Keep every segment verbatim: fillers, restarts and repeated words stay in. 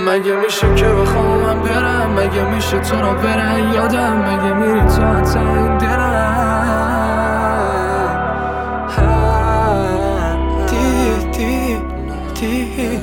مگه میشه که بخوام من برم؟ مگه میشه تو رو برن یادم؟ مگه میری تو حتی این دلم؟ دی دی دی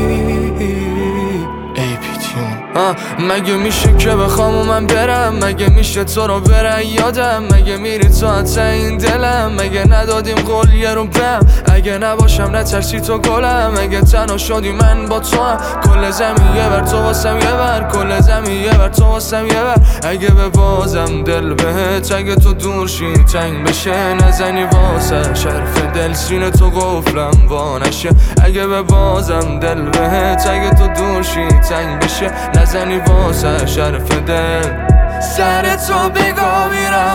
مگه میشه که بخوام و من برم؟ مگه میشه تو رو برن یادم؟ مگه میری تو حتی این دلم؟ مگه ندادیم قول یه رو بم؟ اگه نباشم نترسی تو گلم؟ اگه تنها شدی من با تو هم کل زمین یه بر تو واسم یه بر کل زمین یه بر تو واسم یه بر اگه به بازم دل بهت اگه تو دور شی تنگ بشه نزنی واسه شرف دل سینه تو قفلم وا نشه اگه به بازم دل بهت اگه تو دور شی تنگ بشه نزنی واسه شرف دل سر تو بگاه میرم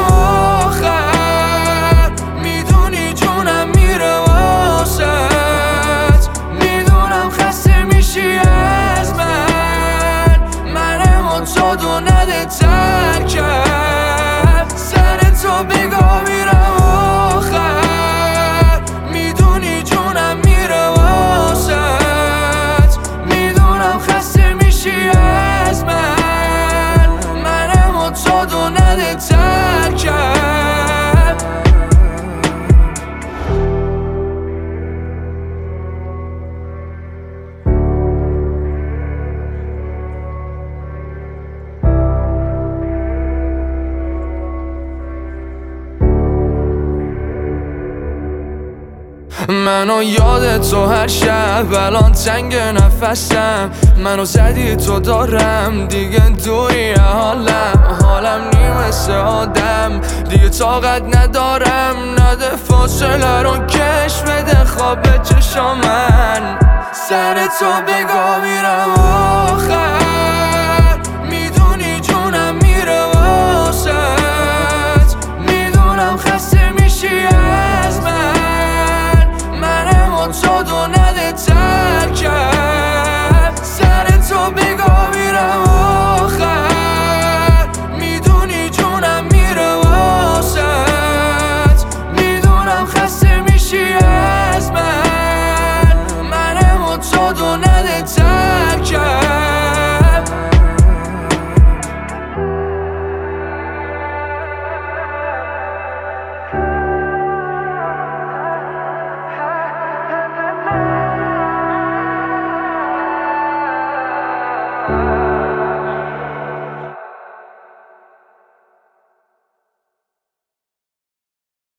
آخر میدونی جونم میره واسط میدونم خسته میشی از من منم اون تو دو نده ترک کرد سر تو بگاه میرم آخر میدونی جونم میره واسط میدونم خسته میشی از من منم اون تو دو نده ترک کرد منو یاد تو هر شب الان تنگ نفسم منو زدی تو دارم دیگه دوری حالم حالم نیمه سه آدم دیگه طاقت ندارم نده فاصله رو کش بده خواب چشا من سر تو بگاه میرم آخر میدونی جونم میره واسط میدونم خسته میشی از من تو دو نده ترک کرد سر تو بگاه میرم آخر میدونی جونم میره واسط میدونم خسته میشی از من منم و تو دو نده ترک